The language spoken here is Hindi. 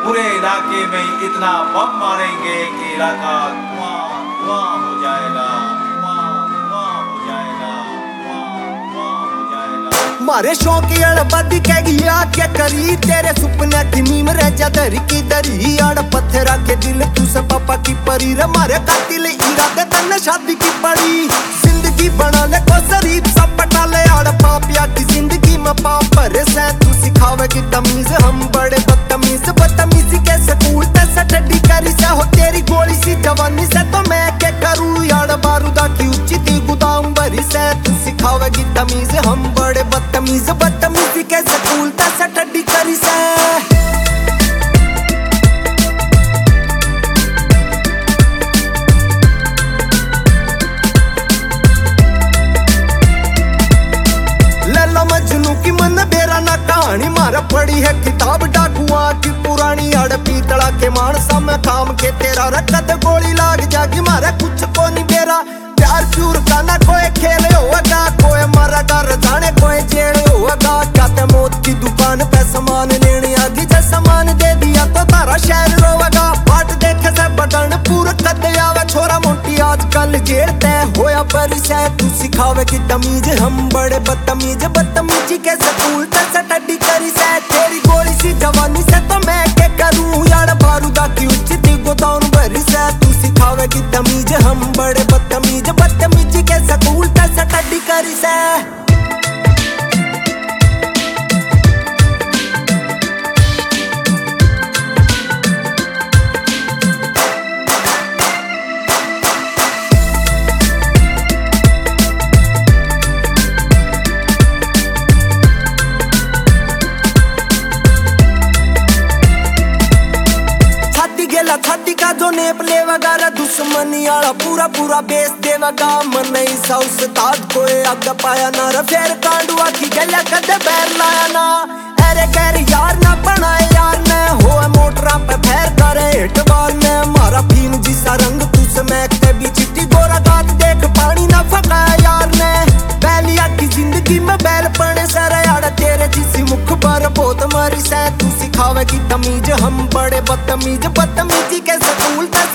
पूरे इलाके में इतना बम मारेंगे कि इलाका धुआं धुआं हो जाएगा, धुआं धुआं हो जाएगा, धुआं धुआं हो जाएगा। मारे शौक अड़ बद के गया क्या करी, तेरे सुपने की नीम रह जा दरी की दरी। अड़ पत्थर के दिल तू से पापा की परी रे, मारे कातिल इरादे तन्ने शादी की पड़ी। जिंदगी बना ले को शरीफ सब पटा ले, अड़ पापिया की जिंदगी में पाप भरे से। तू सिखावेगी तमीज हम बड़े बदतमीज, बदतमीजी के स्कूल ते स्टडी करी से। हो तेरी गोली सी जवानी से तो मैं क्या करूं, यार बारूदा की उच्ची थी गोदाम भरी से। तू सिखावेगी तमीज हम बड़े बदतमीज, बदतमीजी के स्कूल ते स्टडी करी से। मजनू की मन बेरा ना कहानी मारा पड़ी है किताब डाकुआ की पुरानी। अड़ पीतड़ा के मानसा में काम के तेरा रखत गोली लाग जागी, मारा कुछ को नहीं बेरा। प्यार प्यूर का ना कोई खेल होगा, कोई मरा डर जाने कोई जेल होगा। क्या ते मौत की दुकान पे सामान लेने आगी, जब सामान दे दिया तो तारा शहर रोवेगा। बाट देखे से बटन पूरा कद आवे, छोरा मोटी आजकल जेल तय होया बरी से। तू सिखावेगी तमीज हम बड़े बदतमीज, बदतमीजी के स्कूल ते स्टडी करी से। तेरी गोली सी जवानी से तो मैं क्या करूं, यार बारूदा की उच्ची थी गोदाम भरी से। तू सिखावेगी तमीज हम बड़े बदतमीज, बदतमीजी के स्कूल ते स्टडी करी से। छाती का जो नेप लेवगा रे, दुश्मनी आला पूरा पूरा बेस देवगा। मन नहीं सा उस्ताद कोई आगे पाया ना रे, फेर कांडुआ की गलिया कदे बैर लाया ना। अरे गैर यार ना बनाए यार ने, हो मोटरा पे फैर करे हिट बार ने। मारा भीम जिसा रंग तुस में कभी चिट्टी गोरा गात देख पानी ना फकाया यार ने। बैलिया की जिंदगी में बैल पड़े सर, यार तेरे जिसी मुख पर बहुत मारी से। तू सिखावेगी तमीज हम बड़े बदतमीज, बदतमीजी के स्कूल